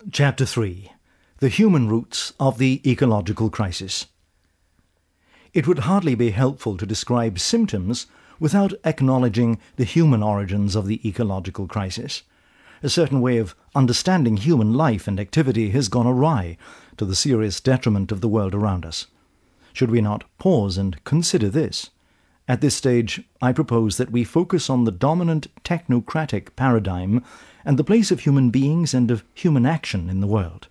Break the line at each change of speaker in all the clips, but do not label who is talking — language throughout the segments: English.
Chapter 3. The Human Roots of the Ecological Crisis. It would hardly be helpful to describe symptoms without acknowledging the human origins of the ecological crisis. A certain way of understanding human life and activity has gone awry to the serious detriment of the world around us. Should we not pause and consider this? At this stage, I propose that we focus on the dominant technocratic paradigm and the place of human beings and of human action in the world.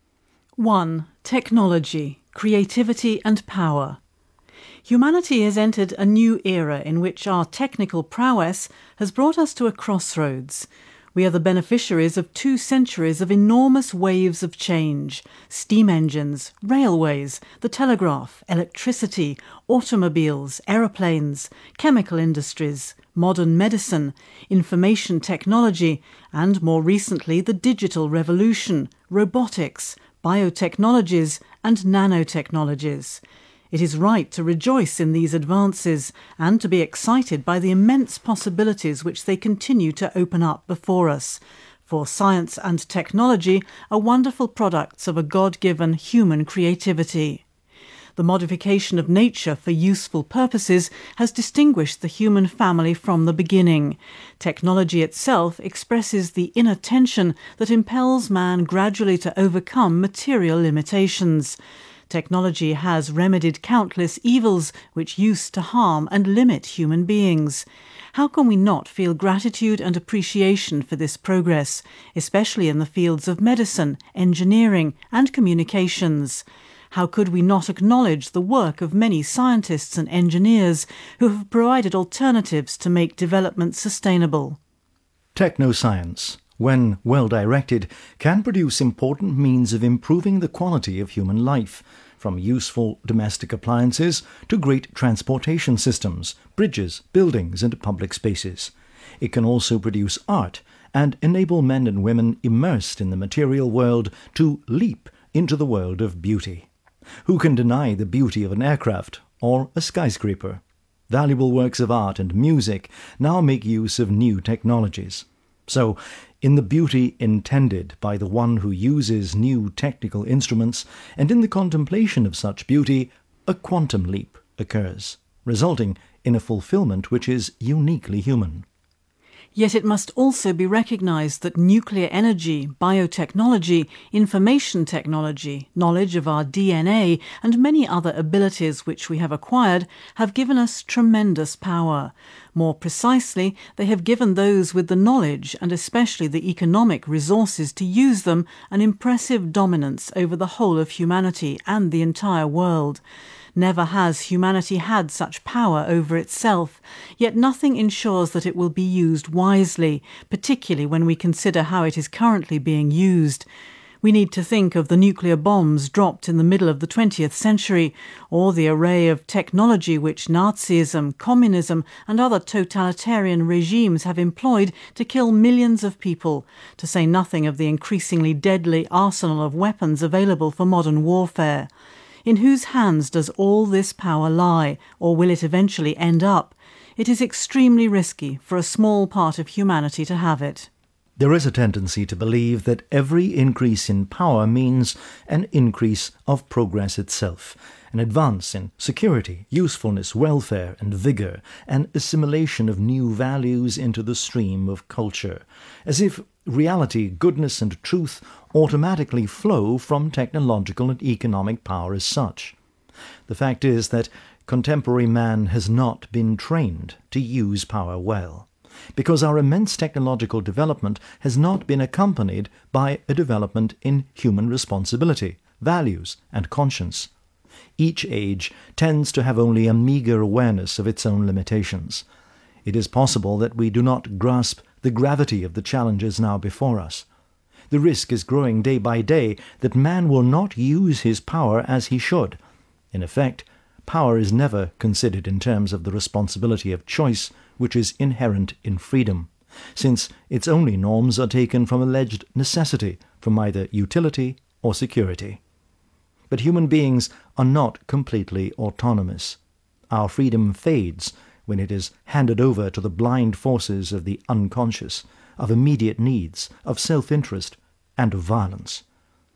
1. Technology, creativity and power. Humanity has entered a new era in which our technical prowess has brought us to a crossroads. We are the beneficiaries of 2 centuries of enormous waves of change: steam engines, railways, the telegraph, electricity, automobiles, aeroplanes, chemical industries, modern medicine, information technology, and more recently the digital revolution, robotics, biotechnologies and nanotechnologies. It is right to rejoice in these advances and to be excited by the immense possibilities which they continue to open up before us, for science and technology are wonderful products of a God-given human creativity. The modification of nature for useful purposes has distinguished the human family from the beginning. Technology itself expresses the inner tension that impels man gradually to overcome material limitations. Technology has remedied countless evils which used to harm and limit human beings. How can we not feel gratitude and appreciation for this progress, especially in the fields of medicine, engineering and communications? How could we not acknowledge the work of many scientists and engineers who have provided alternatives to make development sustainable?
Technoscience, when well directed, can produce important means of improving the quality of human life, from useful domestic appliances to great transportation systems, bridges, buildings and public spaces. It can also produce art and enable men and women immersed in the material world to leap into the world of beauty. Who can deny the beauty of an aircraft or a skyscraper? Valuable works of art and music now make use of new technologies. So, in the beauty intended by the one who uses new technical instruments, and in the contemplation of such beauty, a quantum leap occurs, resulting in a fulfillment which is uniquely human.
Yet it must also be recognized that nuclear energy, biotechnology, information technology, knowledge of our DNA, and many other abilities which we have acquired have given us tremendous power. More precisely, they have given those with the knowledge, and especially the economic resources to use them, an impressive dominance over the whole of humanity and the entire world. Never has humanity had such power over itself, yet nothing ensures that it will be used wisely, particularly when we consider how it is currently being used. We need to think of the nuclear bombs dropped in the middle of the 20th century, or the array of technology which Nazism, communism and other totalitarian regimes have employed to kill millions of people, to say nothing of the increasingly deadly arsenal of weapons available for modern warfare. In whose hands does all this power lie, or will it eventually end up? It is extremely risky for a small part of humanity to have it.
There is a tendency to believe that every increase in power means an increase of progress itself, an advance in security, usefulness, welfare and vigour, an assimilation of new values into the stream of culture, as if reality, goodness and truth automatically flow from technological and economic power as such. The fact is that contemporary man has not been trained to use power well, because our immense technological development has not been accompanied by a development in human responsibility, values and conscience. Each age tends to have only a meagre awareness of its own limitations. It is possible that we do not grasp the gravity of the challenges now before us. The risk is growing day by day that man will not use his power as he should. In effect, power is never considered in terms of the responsibility of choice which is inherent in freedom, since its only norms are taken from alleged necessity, from either utility or security. But human beings are not completely autonomous. Our freedom fades when it is handed over to the blind forces of the unconscious, of immediate needs, of self-interest, and of violence.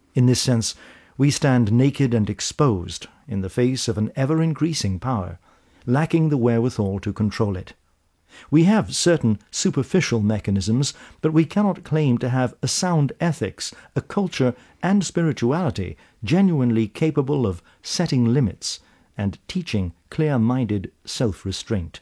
In this sense, we stand naked and exposed in the face of an ever-increasing power, lacking the wherewithal to control it. We have certain superficial mechanisms, but we cannot claim to have a sound ethics, a culture and spirituality genuinely capable of setting limits and teaching clear-minded self-restraint.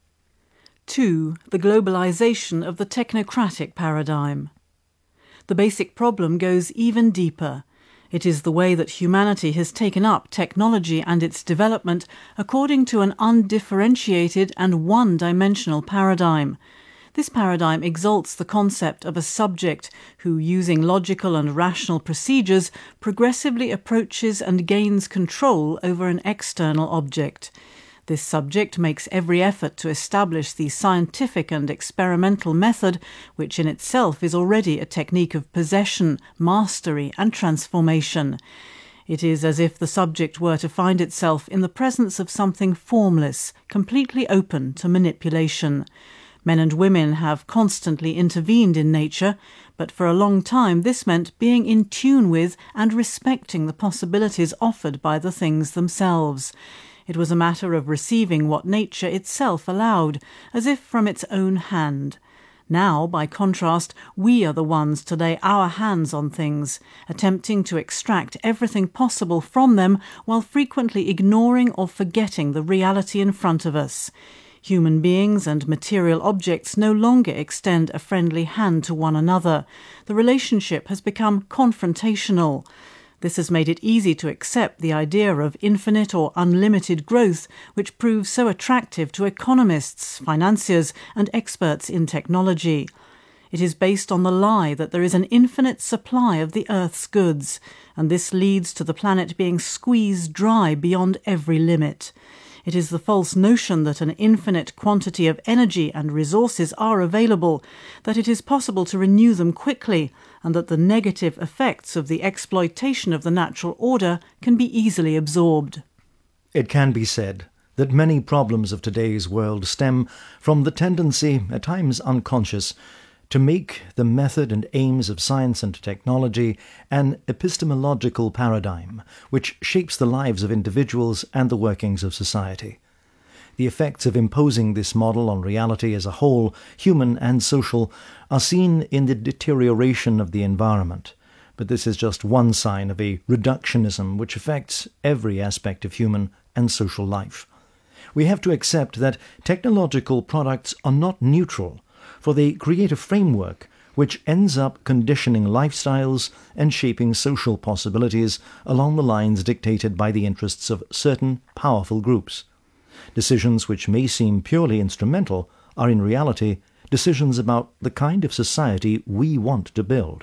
2. The globalization of the technocratic paradigm. The basic problem goes even deeper. It is the way that humanity has taken up technology and its development according to an undifferentiated and one-dimensional paradigm. This paradigm exalts the concept of a subject who, using logical and rational procedures, progressively approaches and gains control over an external object. This subject makes every effort to establish the scientific and experimental method, which in itself is already a technique of possession, mastery, and transformation. It is as if the subject were to find itself in the presence of something formless, completely open to manipulation. Men and women have constantly intervened in nature, but for a long time this meant being in tune with and respecting the possibilities offered by the things themselves. It was a matter of receiving what nature itself allowed, as if from its own hand. Now, by contrast, we are the ones to lay our hands on things, attempting to extract everything possible from them while frequently ignoring or forgetting the reality in front of us. Human beings and material objects no longer extend a friendly hand to one another. The relationship has become confrontational. This has made it easy to accept the idea of infinite or unlimited growth, which proves so attractive to economists, financiers, and experts in technology. It is based on the lie that there is an infinite supply of the Earth's goods, and this leads to the planet being squeezed dry beyond every limit. It is the false notion that an infinite quantity of energy and resources are available, that it is possible to renew them quickly, and that the negative effects of the exploitation of the natural order can be easily absorbed.
It can be said that many problems of today's world stem from the tendency, at times unconscious, to make the method and aims of science and technology an epistemological paradigm which shapes the lives of individuals and the workings of society. The effects of imposing this model on reality as a whole, human and social, are seen in the deterioration of the environment, but this is just one sign of a reductionism which affects every aspect of human and social life. We have to accept that technological products are not neutral, for they create a framework which ends up conditioning lifestyles and shaping social possibilities along the lines dictated by the interests of certain powerful groups. Decisions which may seem purely instrumental are in reality decisions about the kind of society we want to build.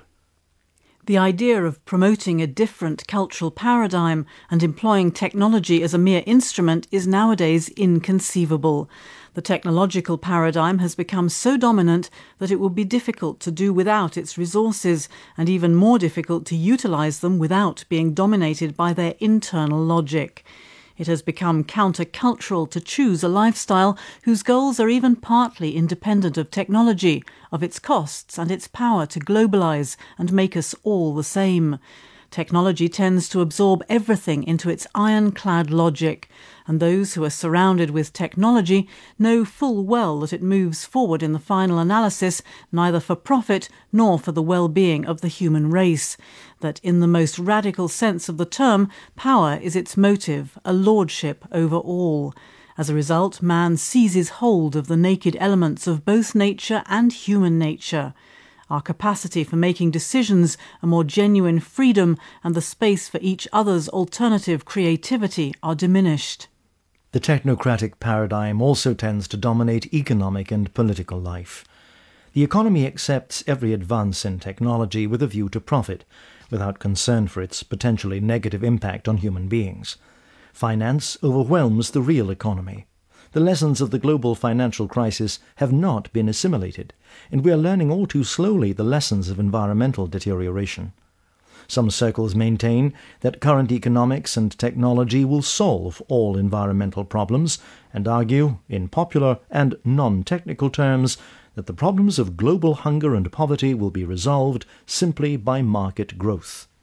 The idea of promoting a different cultural paradigm and employing technology as a mere instrument is nowadays inconceivable. The technological paradigm has become so dominant that it will be difficult to do without its resources, and even more difficult to utilize them without being dominated by their internal logic. It has become countercultural to choose a lifestyle whose goals are even partly independent of technology, of its costs and its power to globalize and make us all the same. Technology tends to absorb everything into its ironclad logic, and those who are surrounded with technology know full well that it moves forward in the final analysis neither for profit nor for the well-being of the human race, that in the most radical sense of the term, power is its motive, a lordship over all. As a result, man seizes hold of the naked elements of both nature and human nature. Our capacity for making decisions, a more genuine freedom, and the space for each other's alternative creativity are diminished.
The technocratic paradigm also tends to dominate economic and political life. The economy accepts every advance in technology with a view to profit, without concern for its potentially negative impact on human beings. Finance overwhelms the real economy. The lessons of the global financial crisis have not been assimilated, and we are learning all too slowly the lessons of environmental deterioration. Some circles maintain that current economics and technology will solve all environmental problems, and argue, in popular and non-technical terms, that the problems of global hunger and poverty will be resolved simply by market growth.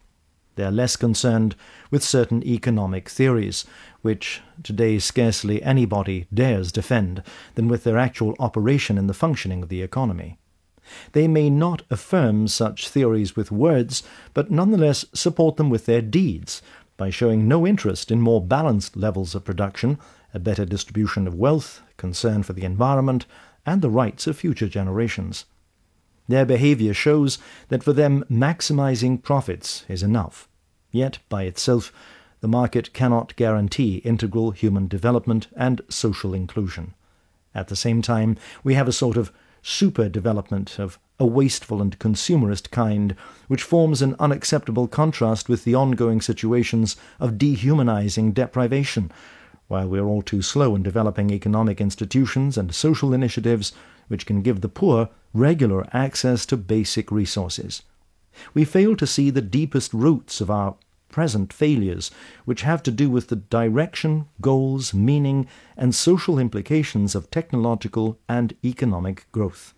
They are less concerned with certain economic theories, which today scarcely anybody dares defend, than with their actual operation in the functioning of the economy. They may not affirm such theories with words, but nonetheless support them with their deeds, by showing no interest in more balanced levels of production, a better distribution of wealth, concern for the environment, and the rights of future generations. Their behavior shows that for them maximizing profits is enough. Yet, by itself, the market cannot guarantee integral human development and social inclusion. At the same time, we have a sort of super-development of a wasteful and consumerist kind, which forms an unacceptable contrast with the ongoing situations of dehumanizing deprivation, while we are all too slow in developing economic institutions and social initiatives which can give the poor regular access to basic resources. We fail to see the deepest roots of our present failures, which have to do with the direction, goals, meaning, and social implications of technological and economic growth.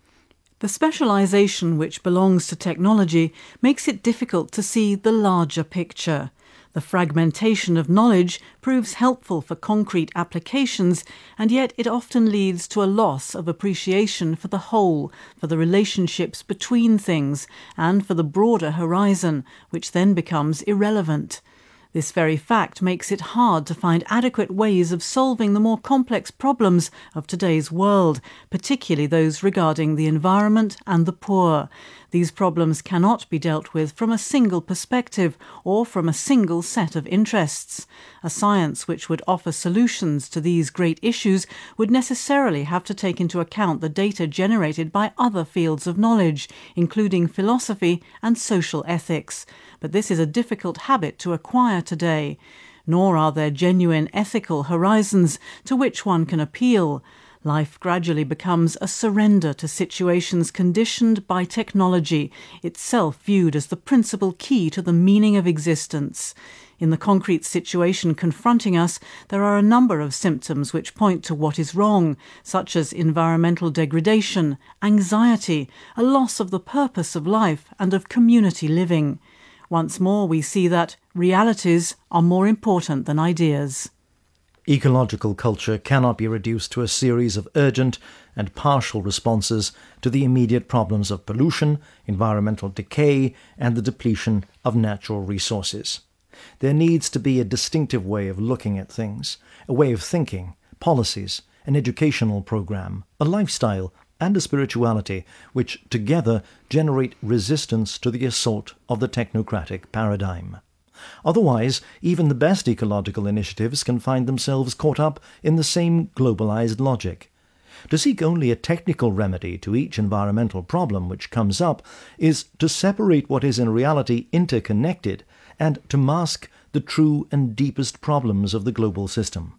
The specialization which belongs to technology makes it difficult to see the larger picture. The fragmentation of knowledge proves helpful for concrete applications, and yet it often leads to a loss of appreciation for the whole, for the relationships between things, and for the broader horizon, which then becomes irrelevant. This very fact makes it hard to find adequate ways of solving the more complex problems of today's world, particularly those regarding the environment and the poor. These problems cannot be dealt with from a single perspective or from a single set of interests. A science which would offer solutions to these great issues would necessarily have to take into account the data generated by other fields of knowledge, including philosophy and social ethics. But this is a difficult habit to acquire today. Nor are there genuine ethical horizons to which one can appeal. Life gradually becomes a surrender to situations conditioned by technology, itself viewed as the principal key to the meaning of existence. In the concrete situation confronting us, there are a number of symptoms which point to what is wrong, such as environmental degradation, anxiety, a loss of the purpose of life and of community living. Once more we see that realities are more important than ideas.
Ecological culture cannot be reduced to a series of urgent and partial responses to the immediate problems of pollution, environmental decay, and the depletion of natural resources. There needs to be a distinctive way of looking at things, a way of thinking, policies, an educational program, a lifestyle, and a spirituality which together generate resistance to the assault of the technocratic paradigm. Otherwise, even the best ecological initiatives can find themselves caught up in the same globalized logic. To seek only a technical remedy to each environmental problem which comes up is to separate what is in reality interconnected and to mask the true and deepest problems of the global system.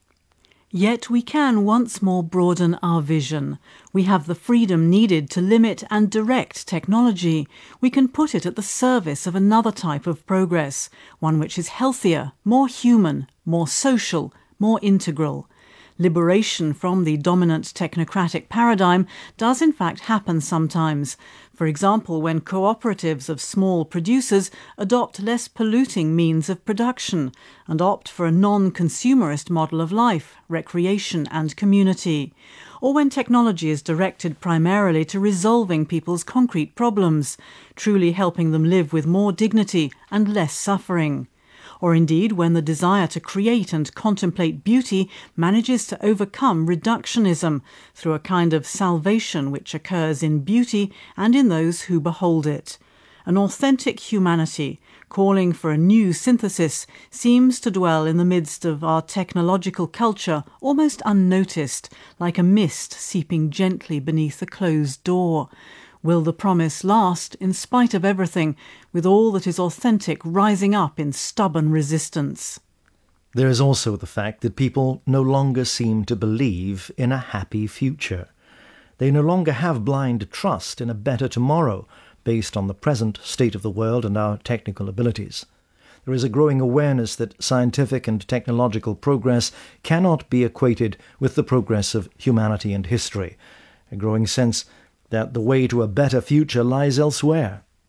Yet we can once more broaden our vision. We have the freedom needed to limit and direct technology. We can put it at the service of another type of progress, one which is healthier, more human, more social, more integral. Liberation from the dominant technocratic paradigm does in fact happen sometimes. For example, when cooperatives of small producers adopt less polluting means of production and opt for a non-consumerist model of life, recreation and community. Or when technology is directed primarily to resolving people's concrete problems, truly helping them live with more dignity and less suffering. Or indeed when the desire to create and contemplate beauty manages to overcome reductionism through a kind of salvation which occurs in beauty and in those who behold it. An authentic humanity, calling for a new synthesis, seems to dwell in the midst of our technological culture almost unnoticed, like a mist seeping gently beneath a closed door. Will the promise last in spite of everything, with all that is authentic rising up in stubborn resistance?
There is also the fact that people no longer seem to believe in a happy future. They no longer have blind trust in a better tomorrow based on the present state of the world and our technical abilities. There is a growing awareness that scientific and technological progress cannot be equated with the progress of humanity and history, a growing sense that the way to a better future lies elsewhere.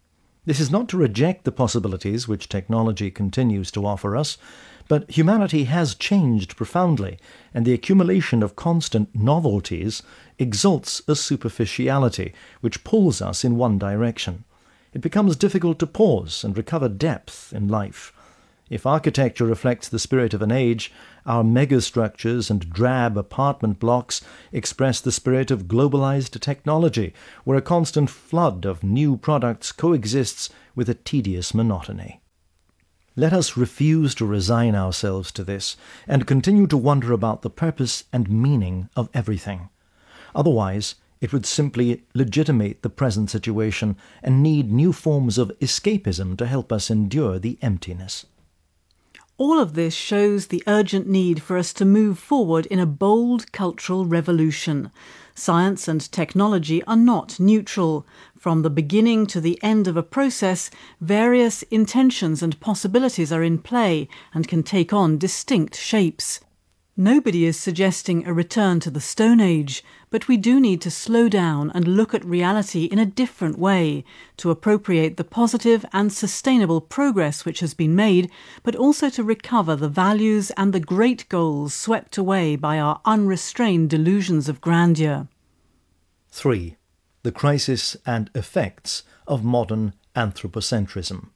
This is not to reject the possibilities which technology continues to offer us, but humanity has changed profoundly, and the accumulation of constant novelties exalts a superficiality which pulls us in one direction. It becomes difficult to pause and recover depth in life. If architecture reflects the spirit of an age, our megastructures and drab apartment blocks express the spirit of globalized technology, where a constant flood of new products coexists with a tedious monotony. Let us refuse to resign ourselves to this and continue to wonder about the purpose and meaning of everything. Otherwise, it would simply legitimate the present situation and need new forms of escapism to help us endure the emptiness.
All of this shows the urgent need for us to move forward in a bold cultural revolution. Science and technology are not neutral. From the beginning to the end of a process, various intentions and possibilities are in play and can take on distinct shapes. Nobody is suggesting a return to the Stone Age, but we do need to slow down and look at reality in a different way, to appropriate the positive and sustainable progress which has been made, but also to recover the values and the great goals swept away by our unrestrained delusions of grandeur.
3. The crisis and effects of modern anthropocentrism.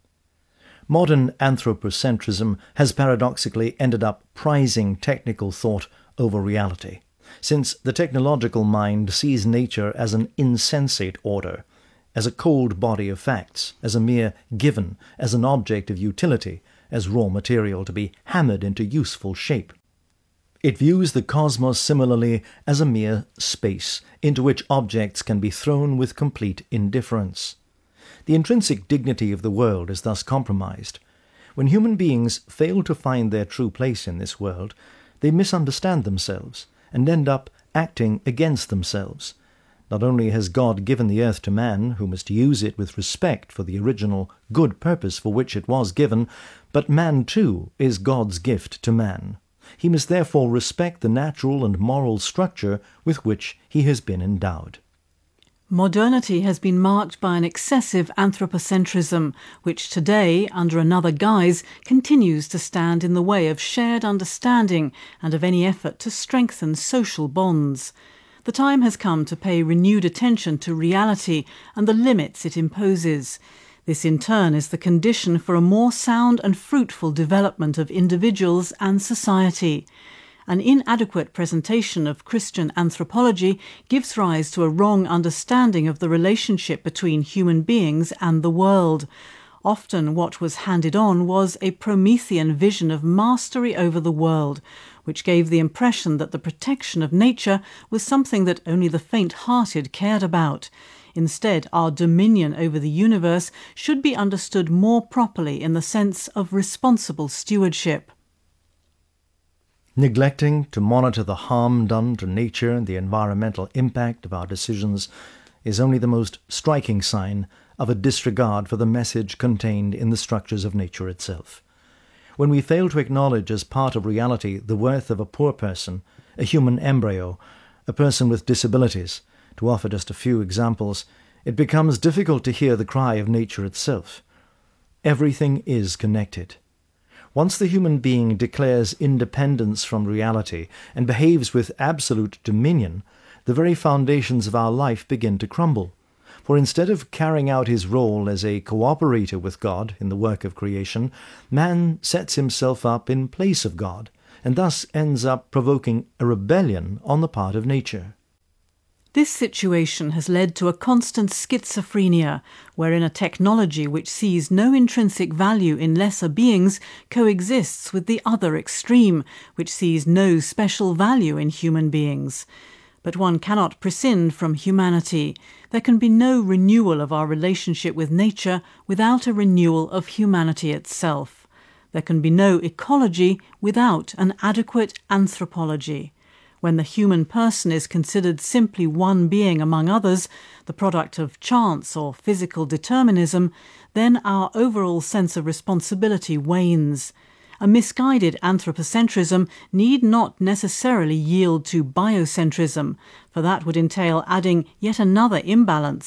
Modern anthropocentrism has paradoxically ended up prizing technical thought over reality, since the technological mind sees nature as an insensate order, as a cold body of facts, as a mere given, as an object of utility, as raw material to be hammered into useful shape. It views the cosmos similarly as a mere space into which objects can be thrown with complete indifference. The intrinsic dignity of the world is thus compromised. When human beings fail to find their true place in this world, they misunderstand themselves and end up acting against themselves. Not only has God given the earth to man, who must use it with respect for the original good purpose for which it was given, but man too is God's gift to man. He must therefore respect the natural and moral structure with which he has been endowed.
Modernity has been marked by an excessive anthropocentrism, which today, under another guise, continues to stand in the way of shared understanding and of any effort to strengthen social bonds. The time has come to pay renewed attention to reality and the limits it imposes. This in turn is the condition for a more sound and fruitful development of individuals and society. An inadequate presentation of Christian anthropology gives rise to a wrong understanding of the relationship between human beings and the world. Often what was handed on was a Promethean vision of mastery over the world, which gave the impression that the protection of nature was something that only the faint-hearted cared about. Instead, our dominion over the universe should be understood more properly in the sense of responsible stewardship.
Neglecting to monitor the harm done to nature and the environmental impact of our decisions is only the most striking sign of a disregard for the message contained in the structures of nature itself. When we fail to acknowledge as part of reality the worth of a poor person, a human embryo, a person with disabilities, to offer just a few examples, it becomes difficult to hear the cry of nature itself. Everything is connected. Once the human being declares independence from reality and behaves with absolute dominion, the very foundations of our life begin to crumble. For instead of carrying out his role as a cooperator with God in the work of creation, man sets himself up in place of God, and thus ends up provoking a rebellion on the part of nature.
This situation has led to a constant schizophrenia, wherein a technology which sees no intrinsic value in lesser beings coexists with the other extreme, which sees no special value in human beings. But one cannot prescind from humanity. There can be no renewal of our relationship with nature without a renewal of humanity itself. There can be no ecology without an adequate anthropology. When the human person is considered simply one being among others, the product of chance or physical determinism, then our overall sense of responsibility wanes. A misguided anthropocentrism need not necessarily yield to biocentrism, for that would entail adding yet another imbalance,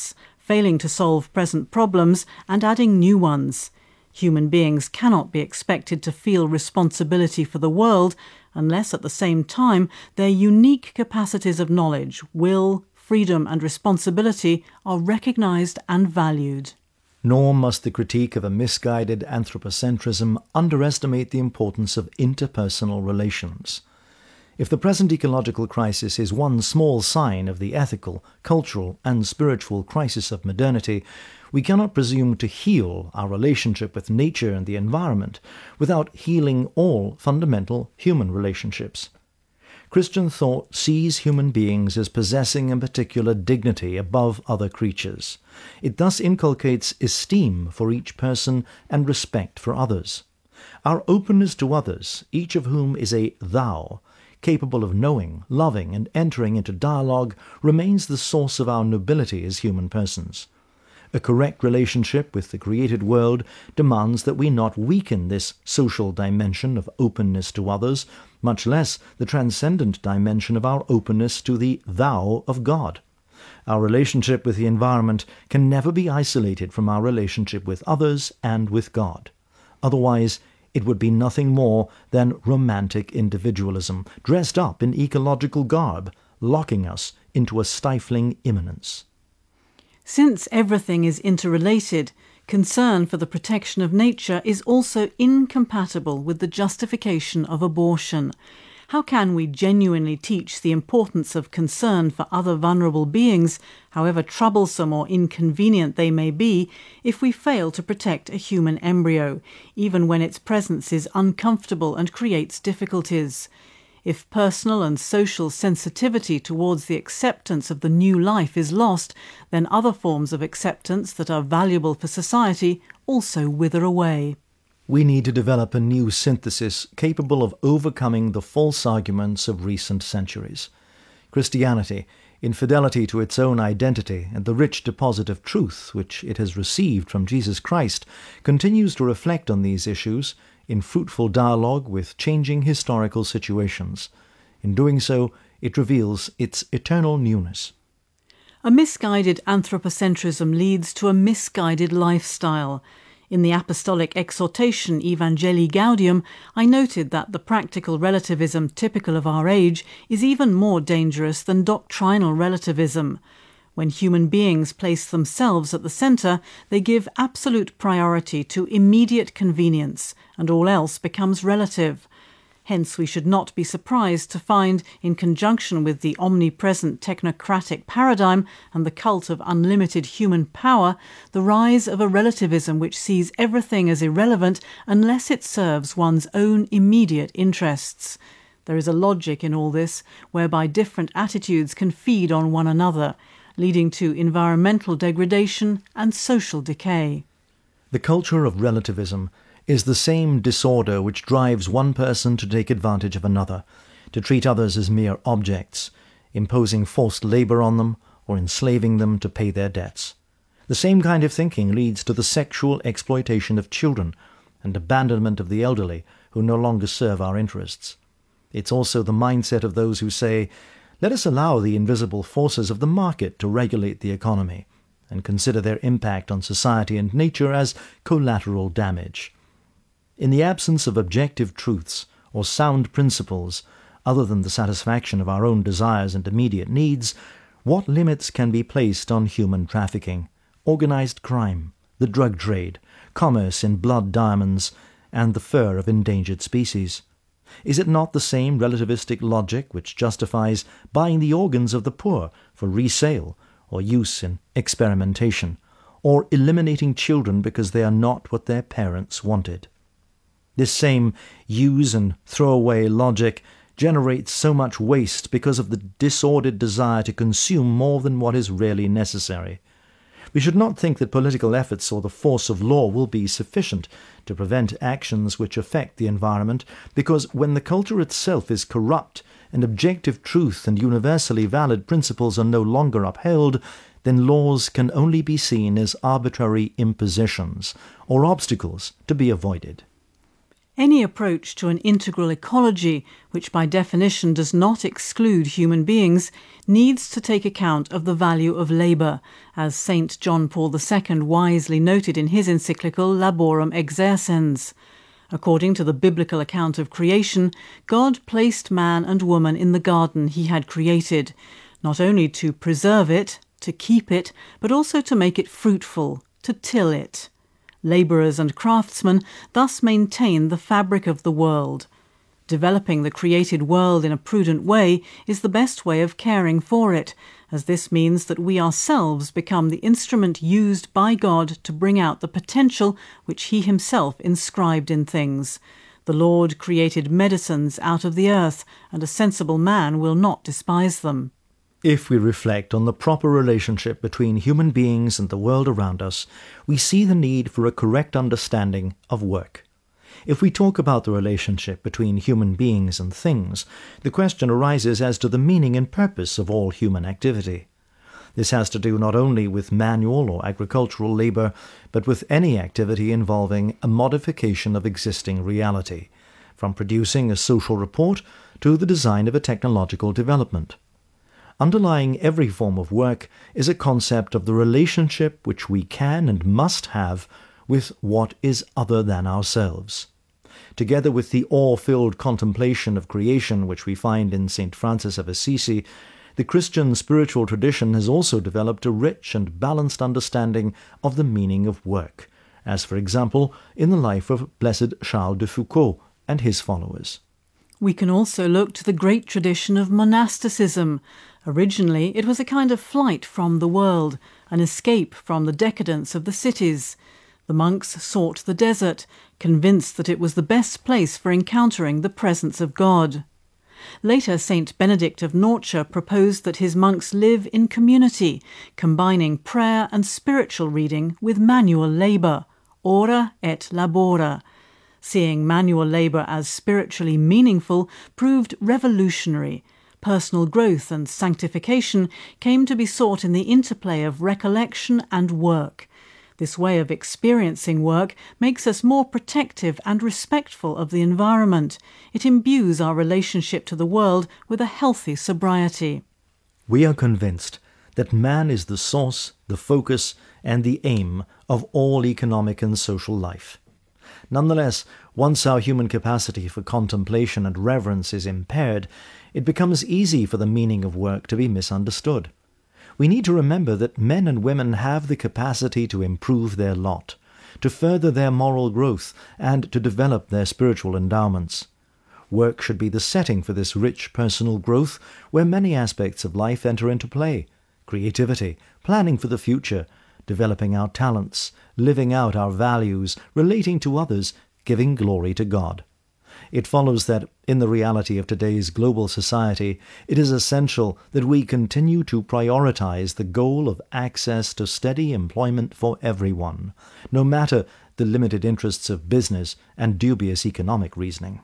failing to solve present problems and adding new ones. Human beings cannot be expected to feel responsibility for the world unless at the same time their unique capacities of knowledge, will, freedom and responsibility are recognised and valued.
Nor must the critique of a misguided anthropocentrism underestimate the importance of interpersonal relations. If the present ecological crisis is one small sign of the ethical, cultural and spiritual crisis of modernity, we cannot presume to heal our relationship with nature and the environment without healing all fundamental human relationships. Christian thought sees human beings as possessing a particular dignity above other creatures. It thus inculcates esteem for each person and respect for others. Our openness to others, each of whom is a thou, capable of knowing, loving, and entering into dialogue, remains the source of our nobility as human persons. A correct relationship with the created world demands that we not weaken this social dimension of openness to others, much less the transcendent dimension of our openness to the thou of God. Our relationship with the environment can never be isolated from our relationship with others and with God. Otherwise, it would be nothing more than romantic individualism, dressed up in ecological garb, locking us into a stifling immanence.
Since everything is interrelated, concern for the protection of nature is also incompatible with the justification of abortion. How can we genuinely teach the importance of concern for other vulnerable beings, however troublesome or inconvenient they may be, if we fail to protect a human embryo, even when its presence is uncomfortable and creates difficulties? If personal and social sensitivity towards the acceptance of the new life is lost, then other forms of acceptance that are valuable for society also wither away.
We need to develop a new synthesis capable of overcoming the false arguments of recent centuries. Christianity, in fidelity to its own identity and the rich deposit of truth which it has received from Jesus Christ, continues to reflect on these issues in fruitful dialogue with changing historical situations. In doing so, it reveals its eternal newness.
A misguided anthropocentrism leads to a misguided lifestyle. In the apostolic exhortation Evangelii Gaudium, I noted that the practical relativism typical of our age is even more dangerous than doctrinal relativism. When human beings place themselves at the centre, they give absolute priority to immediate convenience, and all else becomes relative. Hence we should not be surprised to find, in conjunction with the omnipresent technocratic paradigm and the cult of unlimited human power, the rise of a relativism which sees everything as irrelevant unless it serves one's own immediate interests. There is a logic in all this, whereby different attitudes can feed on one another, leading to environmental degradation and social decay.
The culture of relativism is the same disorder which drives one person to take advantage of another, to treat others as mere objects, imposing forced labour on them or enslaving them to pay their debts. The same kind of thinking leads to the sexual exploitation of children and abandonment of the elderly who no longer serve our interests. It's also the mindset of those who say, let us allow the invisible forces of the market to regulate the economy, and consider their impact on society and nature as collateral damage. In the absence of objective truths or sound principles, other than the satisfaction of our own desires and immediate needs, what limits can be placed on human trafficking, organized crime, the drug trade, commerce in blood diamonds, and the fur of endangered species? Is it not the same relativistic logic which justifies buying the organs of the poor for resale or use in experimentation, or eliminating children because they are not what their parents wanted? This same use and throw away logic generates so much waste because of the disordered desire to consume more than what is really necessary. We should not think that political efforts or the force of law will be sufficient to prevent actions which affect the environment, because when the culture itself is corrupt and objective truth and universally valid principles are no longer upheld, then laws can only be seen as arbitrary impositions or obstacles to be avoided.
Any approach to an integral ecology, which by definition does not exclude human beings, needs to take account of the value of labour, as St. John Paul II wisely noted in his encyclical Laborem Exercens. According to the biblical account of creation, God placed man and woman in the garden he had created, not only to preserve it, to keep it, but also to make it fruitful, to till it. Labourers and craftsmen thus maintain the fabric of the world. Developing the created world in a prudent way is the best way of caring for it, as this means that we ourselves become the instrument used by God to bring out the potential which he himself inscribed in things. The Lord created medicines out of the earth, and a sensible man will not despise them.
If we reflect on the proper relationship between human beings and the world around us, we see the need for a correct understanding of work. If we talk about the relationship between human beings and things, the question arises as to the meaning and purpose of all human activity. This has to do not only with manual or agricultural labor, but with any activity involving a modification of existing reality, from producing a social report to the design of a technological development. Underlying every form of work is a concept of the relationship which we can and must have with what is other than ourselves. Together with the awe-filled contemplation of creation which we find in St. Francis of Assisi, the Christian spiritual tradition has also developed a rich and balanced understanding of the meaning of work, as for example in the life of Blessed Charles de Foucauld and his followers.
We can also look to the great tradition of monasticism. Originally, it was a kind of flight from the world, an escape from the decadence of the cities. The monks sought the desert, convinced that it was the best place for encountering the presence of God. Later, Saint Benedict of Norcia proposed that his monks live in community, combining prayer and spiritual reading with manual labour, ora et labora. Seeing manual labour as spiritually meaningful proved revolutionary. Personal growth and sanctification came to be sought in the interplay of recollection and work. This way of experiencing work makes us more protective and respectful of the environment. It imbues our relationship to the world with a healthy sobriety.
We are convinced that man is the source, the focus, and the aim of all economic and social life. Nonetheless, once our human capacity for contemplation and reverence is impaired, it becomes easy for the meaning of work to be misunderstood. We need to remember that men and women have the capacity to improve their lot, to further their moral growth, and to develop their spiritual endowments. Work should be the setting for this rich personal growth, where many aspects of life enter into play: creativity, planning for the future, developing our talents, living out our values, relating to others, giving glory to God. It follows that, in the reality of today's global society, it is essential that we continue to prioritize the goal of access to steady employment for everyone, no matter the limited interests of business and dubious economic reasoning.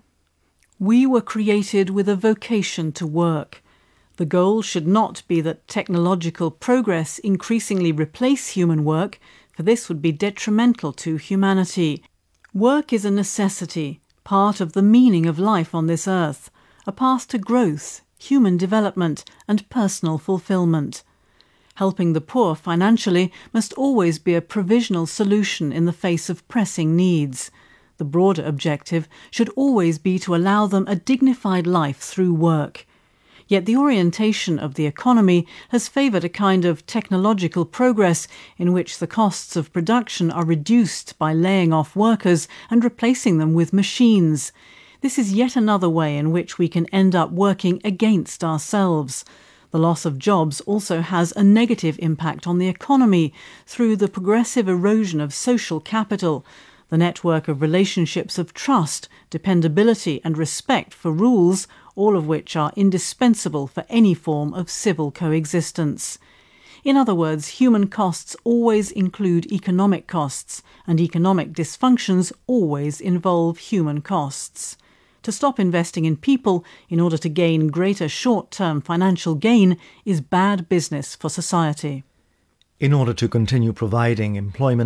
We were created with a vocation to work. The goal should not be that technological progress increasingly replace human work, for this would be detrimental to humanity. Work is a necessity, part of the meaning of life on this earth, a path to growth, human development, and personal fulfillment. Helping the poor financially must always be a provisional solution in the face of pressing needs. The broader objective should always be to allow them a dignified life through work. Yet the orientation of the economy has favoured a kind of technological progress in which the costs of production are reduced by laying off workers and replacing them with machines. This is yet another way in which we can end up working against ourselves. The loss of jobs also has a negative impact on the economy through the progressive erosion of social capital, the network of relationships of trust, dependability and respect for rules, all of which are indispensable for any form of civil coexistence. In other words, human costs always include economic costs, and economic dysfunctions always involve human costs. To stop investing in people in order to gain greater short-term financial gain is bad business for society.
In order to continue providing employment,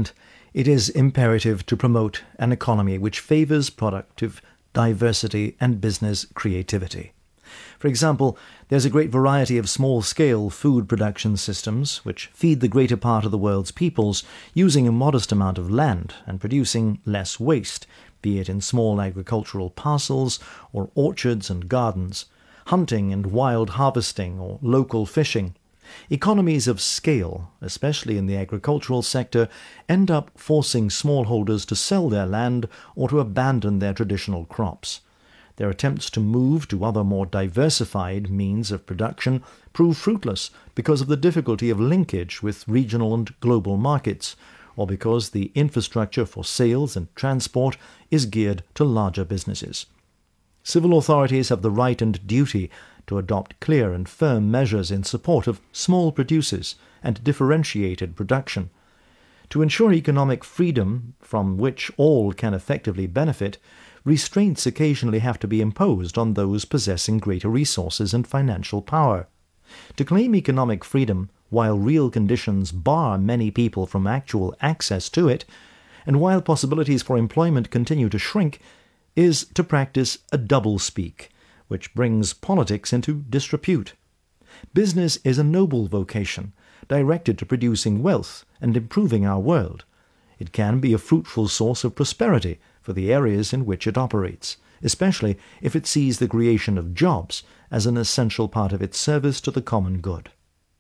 It is imperative to promote an economy which favors productive diversity and business creativity. For example, there's a great variety of small-scale food production systems which feed the greater part of the world's peoples using a modest amount of land and producing less waste, be it in small agricultural parcels or orchards and gardens, hunting and wild harvesting or local fishing. Economies of scale, especially in the agricultural sector, end up forcing smallholders to sell their land or to abandon their traditional crops. Their attempts to move to other more diversified means of production prove fruitless because of the difficulty of linkage with regional and global markets, or because the infrastructure for sales and transport is geared to larger businesses. Civil authorities have the right and duty to adopt clear and firm measures in support of small producers and differentiated production. To ensure economic freedom from which all can effectively benefit, restraints occasionally have to be imposed on those possessing greater resources and financial power. To claim economic freedom while real conditions bar many people from actual access to it, and while possibilities for employment continue to shrink, is to practice a doublespeak, which brings politics into disrepute. Business is a noble vocation, directed to producing wealth and improving our world. It can be a fruitful source of prosperity for the areas in which it operates, especially if it sees the creation of jobs as an essential part of its service to the common good.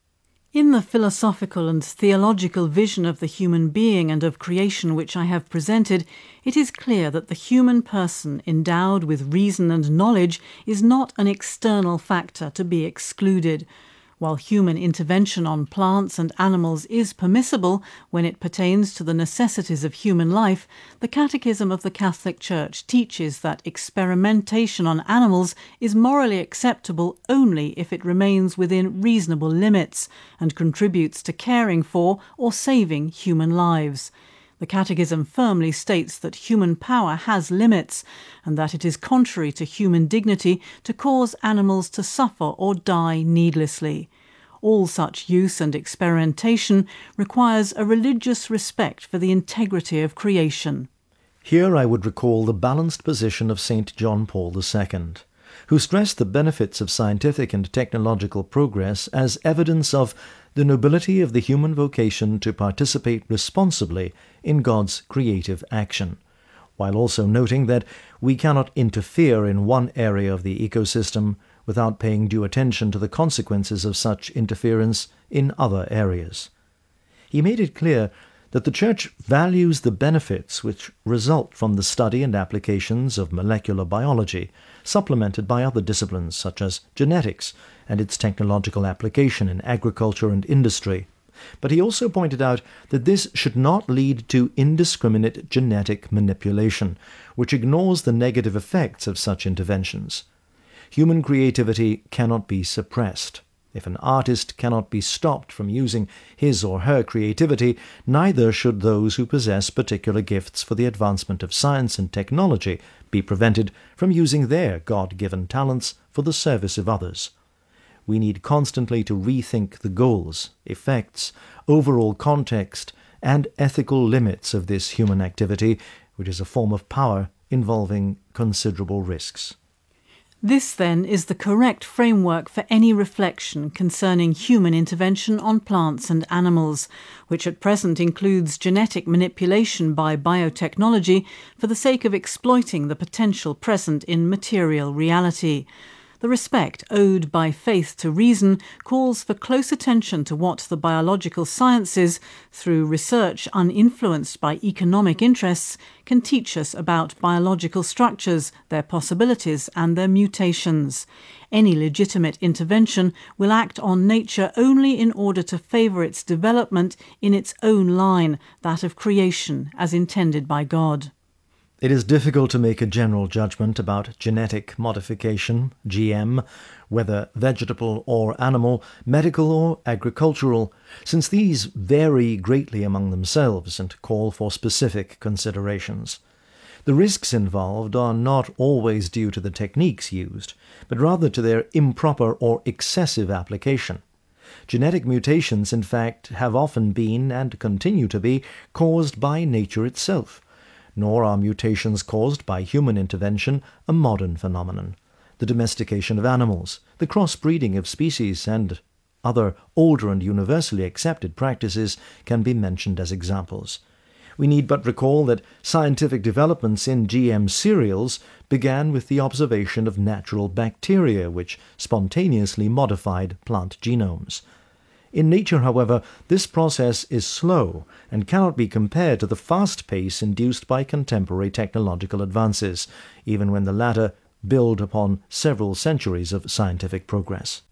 In the philosophical and theological vision of the human being and of creation which I have presented, it is clear that the human person endowed with reason and knowledge is not an external factor to be excluded. While human intervention on plants and animals is permissible when it pertains to the necessities of human life, the Catechism of the Catholic Church teaches that experimentation on animals is morally acceptable only if it remains within reasonable limits and contributes to caring for or saving human lives. The Catechism firmly states that human power has limits and that it is contrary to human dignity to cause animals to suffer or die needlessly. All such use and experimentation requires a religious respect for the integrity of creation.
Here I would recall the balanced position of St. John Paul II, who stressed the benefits of scientific and technological progress as evidence of the nobility of the human vocation to participate responsibly in God's creative action, while also noting that we cannot interfere in one area of the ecosystem without paying due attention to the consequences of such interference in other areas. He made it clear that the Church values the benefits which result from the study and applications of molecular biology, supplemented by other disciplines such as genetics and its technological application in agriculture and industry. But he also pointed out that this should not lead to indiscriminate genetic manipulation, which ignores the negative effects of such interventions. Human creativity cannot be suppressed. If an artist cannot be stopped from using his or her creativity, neither should those who possess particular gifts for the advancement of science and technology be prevented from using their God-given talents for the service of others. We need constantly to rethink the goals, effects, overall context, and ethical limits of this human activity, which is a form of power involving considerable risks.
This, then, is the correct framework for any reflection concerning human intervention on plants and animals, which at present includes genetic manipulation by biotechnology for the sake of exploiting the potential present in material reality. The respect owed by faith to reason calls for close attention to what the biological sciences, through research uninfluenced by economic interests, can teach us about biological structures, their possibilities and their mutations. Any legitimate intervention will act on nature only in order to favour its development in its own line, that of creation, as intended by God.
It is difficult to make a general judgment about genetic modification, GM, whether vegetable or animal, medical or agricultural, since these vary greatly among themselves and call for specific considerations. The risks involved are not always due to the techniques used, but rather to their improper or excessive application. Genetic mutations, in fact, have often been, and continue to be, caused by nature itself. Nor are mutations caused by human intervention a modern phenomenon. The domestication of animals, the crossbreeding of species, and other older and universally accepted practices can be mentioned as examples. We need but recall that scientific developments in GM cereals began with the observation of natural bacteria which spontaneously modified plant genomes. In nature, however, this process is slow and cannot be compared to the fast pace induced by contemporary technological advances, even when the latter build upon several centuries of scientific progress.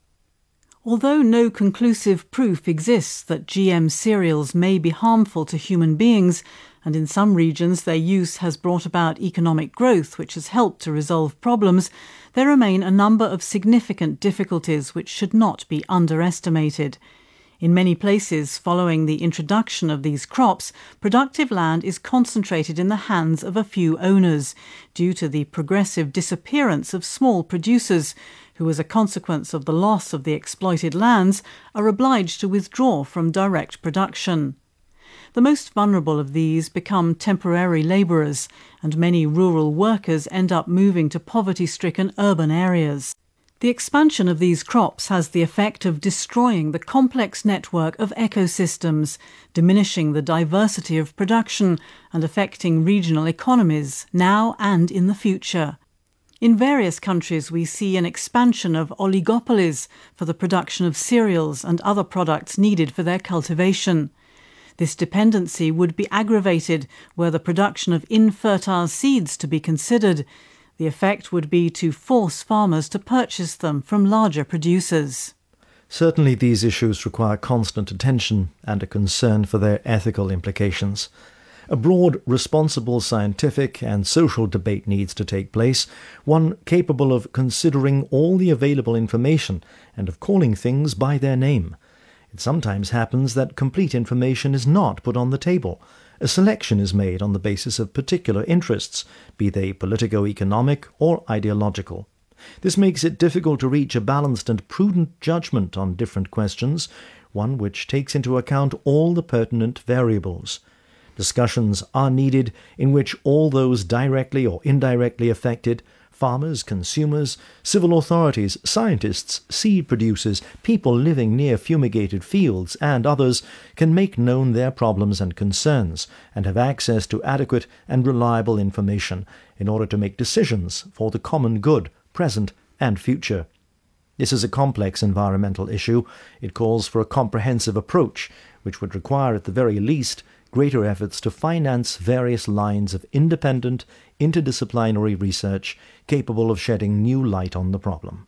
Although no conclusive proof exists that GM cereals may be harmful to human beings, and in some regions their use has brought about economic growth which has helped to resolve problems, there remain a number of significant difficulties which should not be underestimated. In many places, following the introduction of these crops, productive land is concentrated in the hands of a few owners, due to the progressive disappearance of small producers, who, as a consequence of the loss of the exploited lands, are obliged to withdraw from direct production. The most vulnerable of these become temporary labourers, and many rural workers end up moving to poverty-stricken urban areas. The expansion of these crops has the effect of destroying the complex network of ecosystems, diminishing the diversity of production, and affecting regional economies, now and in the future. In various countries we see an expansion of oligopolies for the production of cereals and other products needed for their cultivation. This dependency would be aggravated were the production of infertile seeds to be considered. The effect would be to force farmers to purchase them from larger producers.
Certainly these issues require constant attention and a concern for their ethical implications. A broad, responsible scientific and social debate needs to take place, one capable of considering all the available information and of calling things by their name. It sometimes happens that complete information is not put on the table. A selection is made on the basis of particular interests, be they politico-economic or ideological. This makes it difficult to reach a balanced and prudent judgment on different questions, one which takes into account all the pertinent variables. Discussions are needed in which all those directly or indirectly affected, farmers, consumers, civil authorities, scientists, seed producers, people living near fumigated fields, and others can make known their problems and concerns and have access to adequate and reliable information in order to make decisions for the common good, present and future. This is a complex environmental issue. It calls for a comprehensive approach, which would require at the very least greater efforts to finance various lines of independent, interdisciplinary research capable of shedding new light on the problem.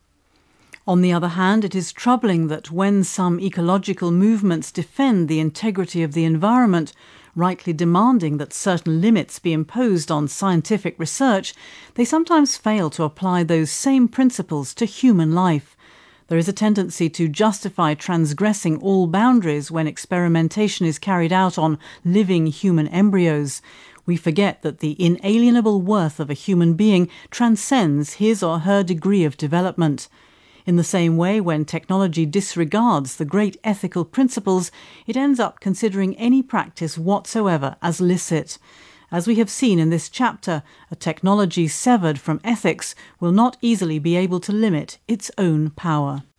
On the other hand, it is troubling that when some ecological movements defend the integrity of the environment, rightly demanding that certain limits be imposed on scientific research, they sometimes fail to apply those same principles to human life. There is a tendency to justify transgressing all boundaries when experimentation is carried out on living human embryos. We forget that the inalienable worth of a human being transcends his or her degree of development. In the same way, when technology disregards the great ethical principles, it ends up considering any practice whatsoever as licit. As we have seen in this chapter, a technology severed from ethics will not easily be able to limit its own power.